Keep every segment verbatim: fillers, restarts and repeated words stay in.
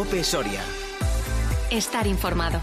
COPE Soria. Estar informado.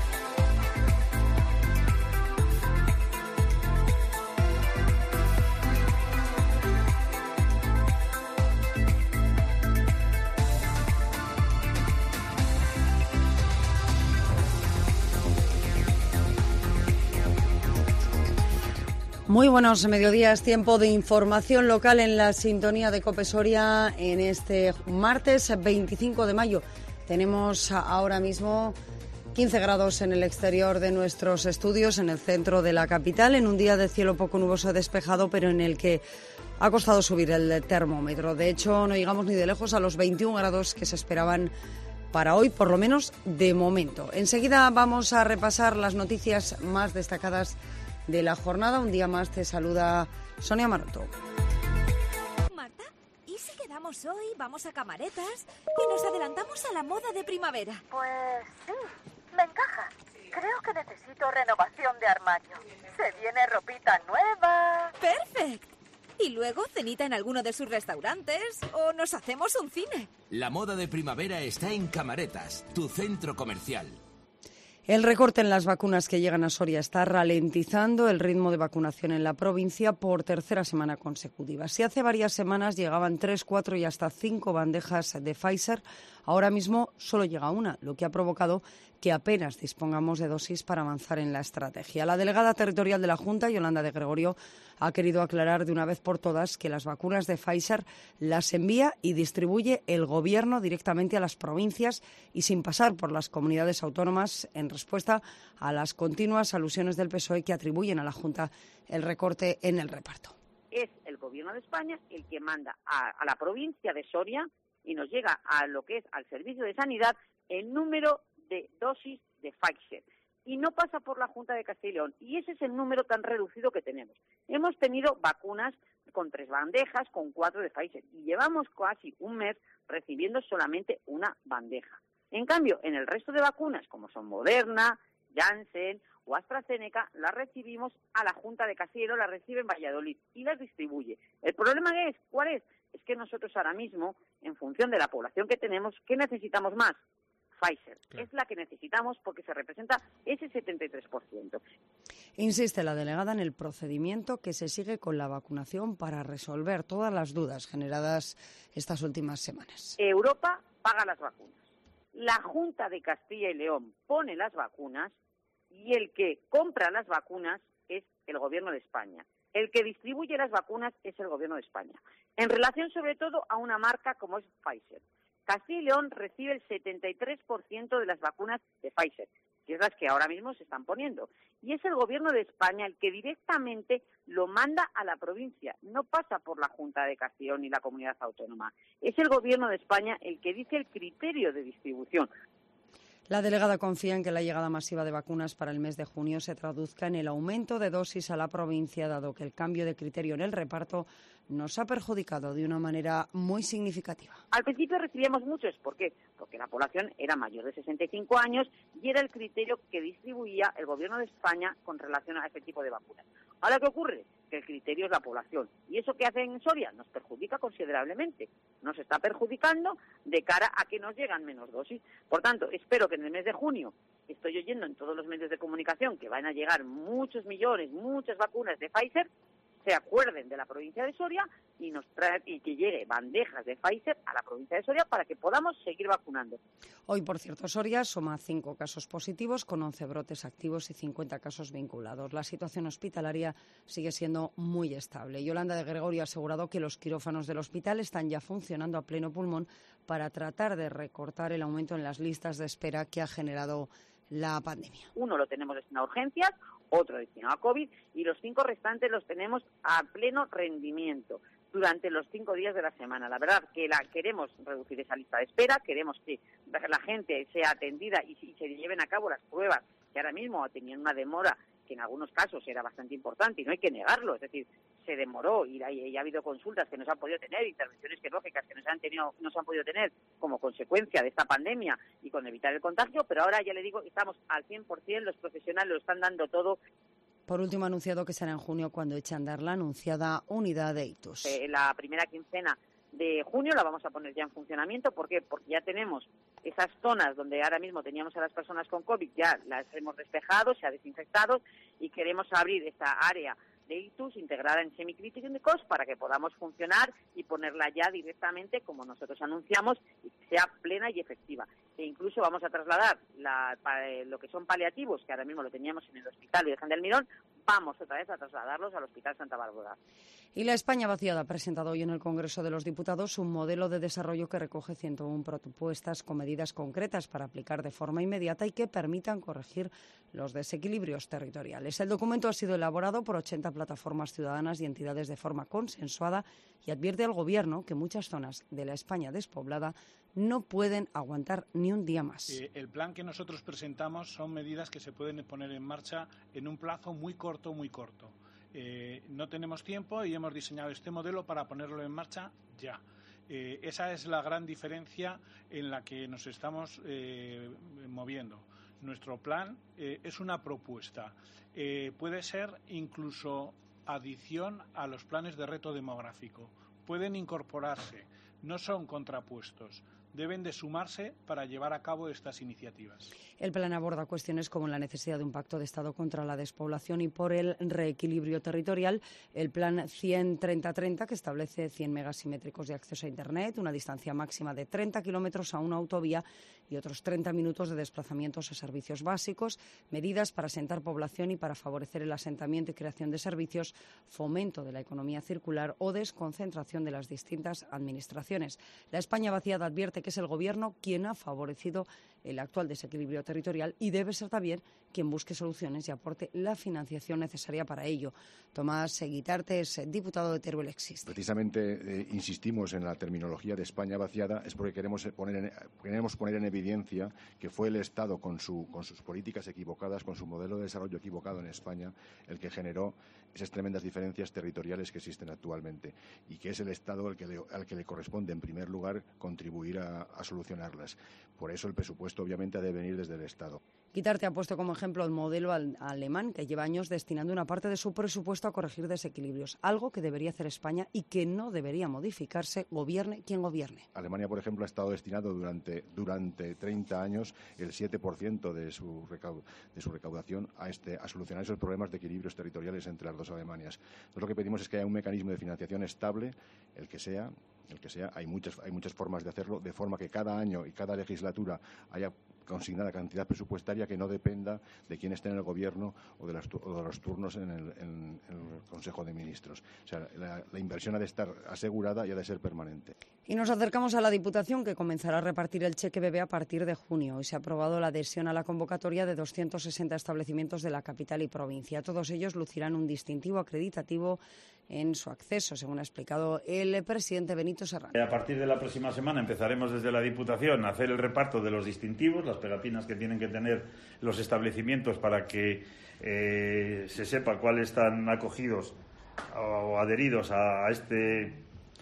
Muy buenos mediodías, tiempo de información local en la sintonía de COPE Soria en este martes veinticinco de mayo. Tenemos ahora mismo quince grados en el exterior de nuestros estudios, en el centro de la capital, en un día de cielo poco nuboso despejado, pero en el que ha costado subir el termómetro. De hecho, no llegamos ni de lejos a los veintiún grados que se esperaban para hoy, por lo menos de momento. Enseguida vamos a repasar las noticias más destacadas de la jornada. Un día más te saluda Sonia Maroto. Marta, ¿y si quedamos hoy, vamos a Camaretas y nos adelantamos a la moda de primavera? Pues sí, me encaja. Creo que necesito renovación de armario. Se viene ropita nueva. ¡Perfecto! Y luego cenita en alguno de sus restaurantes o nos hacemos un cine. La moda de primavera está en Camaretas, tu centro comercial. El recorte en las vacunas que llegan a Soria está ralentizando el ritmo de vacunación en la provincia por tercera semana consecutiva. Si hace varias semanas llegaban tres, cuatro y hasta cinco bandejas de Pfizer, ahora mismo solo llega una, lo que ha provocado que apenas dispongamos de dosis para avanzar en la estrategia. La delegada territorial de la Junta, Yolanda de Gregorio, ha querido aclarar de una vez por todas que las vacunas de Pfizer las envía y distribuye el Gobierno directamente a las provincias y sin pasar por las comunidades autónomas, en respuesta a las continuas alusiones del P S O E que atribuyen a la Junta el recorte en el reparto. Es el Gobierno de España el que manda a, a la provincia de Soria y nos llega a lo que es al Servicio de Sanidad el número de dosis de Pfizer. Y no pasa por la Junta de Castilla y León. Y ese es el número tan reducido que tenemos. Hemos tenido vacunas con tres bandejas, con cuatro de Pfizer. Y llevamos casi un mes recibiendo solamente una bandeja. En cambio, en el resto de vacunas, como son Moderna, Janssen o AstraZeneca, las recibimos a la Junta de Castilla y León, las recibe en Valladolid y las distribuye. ¿El problema es cuál es? Es que nosotros ahora mismo, en función de la población que tenemos, ¿qué necesitamos más? Pfizer. Claro. Es la que necesitamos porque se representa ese setenta y tres por ciento. Insiste la delegada en el procedimiento que se sigue con la vacunación para resolver todas las dudas generadas estas últimas semanas. Europa paga las vacunas. La Junta de Castilla y León pone las vacunas y el que compra las vacunas es el Gobierno de España. El que distribuye las vacunas es el Gobierno de España. En relación sobre todo a una marca como es Pfizer. Castilla y León recibe el setenta y tres por ciento de las vacunas de Pfizer, que es las que ahora mismo se están poniendo. Y es el Gobierno de España el que directamente lo manda a la provincia. No pasa por la Junta de Castilla y León ni la Comunidad Autónoma. Es el Gobierno de España el que dice el criterio de distribución. La delegada confía en que la llegada masiva de vacunas para el mes de junio se traduzca en el aumento de dosis a la provincia, dado que el cambio de criterio en el reparto nos ha perjudicado de una manera muy significativa. Al principio recibíamos muchos. ¿Por qué? Porque la población era mayor de sesenta y cinco años y era el criterio que distribuía el Gobierno de España con relación a este tipo de vacunas. Ahora, ¿qué ocurre? Que el criterio es la población. ¿Y eso que hace en Soria? Nos perjudica considerablemente. Nos está perjudicando de cara a que nos llegan menos dosis. Por tanto, espero que en el mes de junio, estoy oyendo en todos los medios de comunicación que van a llegar muchos millones, muchas vacunas de Pfizer, se acuerden de la provincia de Soria y nos trae, y que llegue bandejas de Pfizer a la provincia de Soria para que podamos seguir vacunando. Hoy, por cierto, Soria suma cinco casos positivos con once brotes activos y cincuenta casos vinculados. La situación hospitalaria sigue siendo muy estable. Yolanda de Gregorio ha asegurado que los quirófanos del hospital están ya funcionando a pleno pulmón para tratar de recortar el aumento en las listas de espera que ha generado la pandemia. Uno lo tenemos destinado a urgencias, otro destinado a COVID y los cinco restantes los tenemos a pleno rendimiento durante los cinco días de la semana. La verdad que la queremos reducir esa lista de espera, queremos que la gente sea atendida y, y se lleven a cabo las pruebas que ahora mismo tenían una demora que en algunos casos era bastante importante y no hay que negarlo, es decir, se demoró y ha, y ha habido consultas que no se han podido tener, intervenciones quirúrgicas que no se han tenido, no se han podido tener como consecuencia de esta pandemia y con evitar el contagio, pero ahora ya le digo, estamos al cien por ciento, los profesionales lo están dando todo. Por último, ha anunciado que será en junio cuando eche a andar la anunciada unidad de ictus. Eh, la primera quincena de junio la vamos a poner ya en funcionamiento. ¿Por qué? Porque ya tenemos esas zonas donde ahora mismo teníamos a las personas con COVID, ya las hemos despejado, se ha desinfectado y queremos abrir esta área de ictus integrada en semicríticos para que podamos funcionar y ponerla ya directamente como nosotros anunciamos y que sea plena y efectiva. E incluso vamos a trasladar la, lo que son paliativos, que ahora mismo lo teníamos en el Hospital Virgen del Mirón, vamos otra vez a trasladarlos al Hospital Santa Bárbara. Y la España vaciada ha presentado hoy en el Congreso de los Diputados un modelo de desarrollo que recoge ciento una propuestas con medidas concretas para aplicar de forma inmediata y que permitan corregir los desequilibrios territoriales. El documento ha sido elaborado por ochenta plataformas ciudadanas y entidades de forma consensuada y advierte al Gobierno que muchas zonas de la España despoblada no pueden aguantar ni un día más. Eh, el plan que nosotros presentamos son medidas que se pueden poner en marcha en un plazo muy corto, muy corto. Eh, no tenemos tiempo y hemos diseñado este modelo para ponerlo en marcha ya. Eh, esa es la gran diferencia en la que nos estamos eh, moviendo. Nuestro plan eh, es una propuesta. Eh, puede ser incluso adición a los planes de reto demográfico. Pueden incorporarse, no son contrapuestos. Deben de sumarse para llevar a cabo estas iniciativas. El plan aborda cuestiones como la necesidad de un pacto de Estado contra la despoblación y por el reequilibrio territorial, el plan cien treinta treinta, que establece cien megasimétricos de acceso a Internet, una distancia máxima de treinta kilómetros a una autovía y otros treinta minutos de desplazamientos a servicios básicos, medidas para asentar población y para favorecer el asentamiento y creación de servicios, fomento de la economía circular o desconcentración de las distintas administraciones. La España vaciada advierte que es el Gobierno quien ha favorecido el actual desequilibrio territorial y debe ser también quien busque soluciones y aporte la financiación necesaria para ello. Tomás Guitarte es diputado de Teruel Existe. Precisamente eh, insistimos en la terminología de España vaciada, es porque queremos poner, en, queremos poner en evidencia que fue el Estado con, su, con sus políticas equivocadas, con su modelo de desarrollo equivocado en España, el que generó esas tremendas diferencias territoriales que existen actualmente y que es el Estado al que le, al que le corresponde, en primer lugar, contribuir a, a solucionarlas. Por eso el presupuesto, obviamente, ha de venir desde el Estado. Guitarte ha puesto como ejemplo el modelo al alemán, que lleva años destinando una parte de su presupuesto a corregir desequilibrios, algo que debería hacer España y que no debería modificarse, gobierne quien gobierne. Alemania, por ejemplo, ha estado destinado durante, durante treinta años el siete por ciento de su, recau, de su recaudación a, este, a solucionar esos problemas de equilibrios territoriales entre las dos Alemanias. Entonces, lo que pedimos es que haya un mecanismo de financiación estable, el que sea, el que sea. Hay muchas, hay muchas formas de hacerlo, de forma que cada año y cada legislatura haya consignada cantidad presupuestaria que no dependa de quién esté en el Gobierno o de, las, o de los turnos en el, en, en el Consejo de Ministros. O sea, la, la inversión ha de estar asegurada y ha de ser permanente. Y nos acercamos a la Diputación, que comenzará a repartir el cheque bebé a partir de junio. Hoy se ha aprobado la adhesión a la convocatoria de doscientos sesenta establecimientos de la capital y provincia. Todos ellos lucirán un distintivo acreditativo en su acceso, según ha explicado el presidente Benito Serrano. A partir de la próxima semana empezaremos desde la Diputación a hacer el reparto de los distintivos, las pegatinas que tienen que tener los establecimientos para que eh, se sepa cuáles están acogidos o adheridos a este,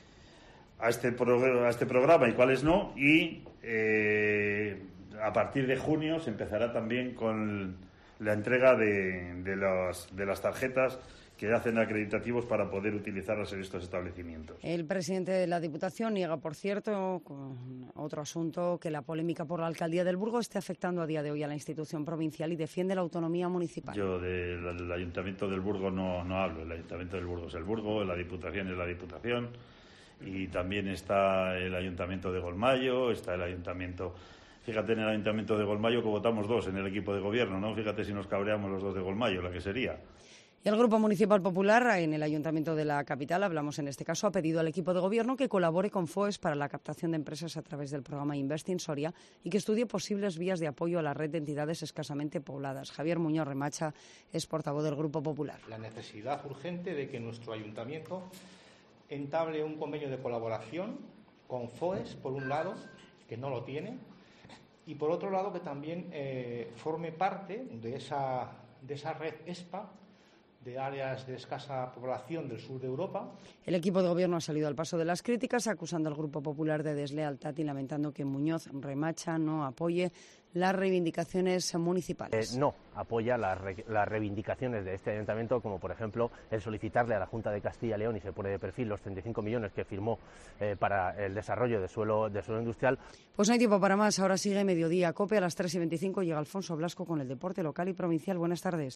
a este, pro, a este programa y cuáles no. Y eh, a partir de junio se empezará también con la entrega de, de, las, de las tarjetas que hacen acreditativos para poder utilizarlas en estos establecimientos. El presidente de la Diputación niega, por cierto, con otro asunto, que la polémica por la alcaldía del Burgo esté afectando a día de hoy a la institución provincial y defiende la autonomía municipal. Yo del, del Ayuntamiento del Burgo no, no hablo. El Ayuntamiento del Burgo es el Burgo, la Diputación es la Diputación y también está el Ayuntamiento de Golmayo, está el Ayuntamiento... Fíjate, en el Ayuntamiento de Golmayo que votamos dos en el equipo de gobierno, ¿no? Fíjate si nos cabreamos los dos de Golmayo, la que sería. Y el Grupo Municipal Popular, en el Ayuntamiento de la capital, hablamos en este caso, ha pedido al equipo de gobierno que colabore con F O E S para la captación de empresas a través del programa Investing Soria y que estudie posibles vías de apoyo a la red de entidades escasamente pobladas. Javier Muñoz Remacha es portavoz del Grupo Popular. La necesidad urgente de que nuestro ayuntamiento entable un convenio de colaboración con F O E S, por un lado, que no lo tiene, y por otro lado que también eh, forme parte de esa, de esa red E S P A, de áreas de escasa población del sur de Europa. El equipo de gobierno ha salido al paso de las críticas, acusando al Grupo Popular de deslealtad y lamentando que Muñoz Remacha no apoye las reivindicaciones municipales. Eh, no apoya las, re las reivindicaciones de este ayuntamiento, como por ejemplo el solicitarle a la Junta de Castilla y León, y se pone de perfil, los treinta y cinco millones que firmó eh, para el desarrollo de suelo, de suelo industrial. Pues no hay tiempo para más, ahora sigue Mediodía Cope, a las tres y veinticinco llega Alfonso Blasco con el deporte local y provincial. Buenas tardes.